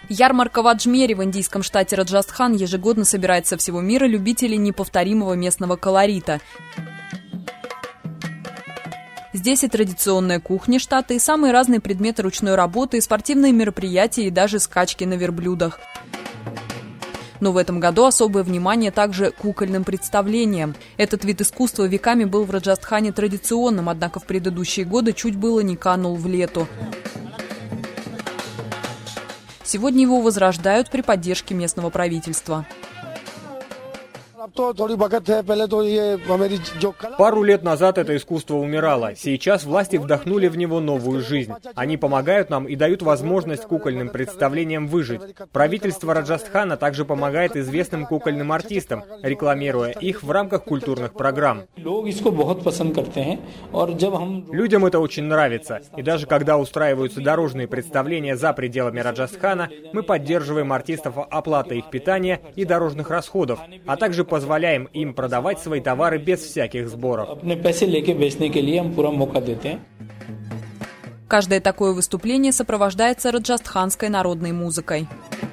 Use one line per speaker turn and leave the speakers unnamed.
Ярмарка в Аджмере в индийском штате Раджастхан ежегодно собирает со всего мира любителей неповторимого местного колорита. Здесь и традиционная кухня штата, и самые разные предметы ручной работы, и спортивные мероприятия, и даже скачки на верблюдах. Но в этом году особое внимание также кукольным представлениям. Этот вид искусства веками был в Раджастхане традиционным, однако в предыдущие годы чуть было не канул в лету. Сегодня его возрождают при поддержке местного правительства.
Пару лет назад это искусство умирало. Сейчас власти вдохнули в него новую жизнь. Они помогают нам и дают возможность кукольным представлениям выжить. Правительство Раджастхана также помогает известным кукольным артистам, рекламируя их в рамках культурных программ. Людям это очень нравится. И даже когда устраиваются дорожные представления за пределами Раджастхана, мы поддерживаем артистов оплатой их питания и дорожных расходов, а также позволяем им продавать свои товары без всяких сборов.
Каждое такое выступление сопровождается раджастханской народной музыкой.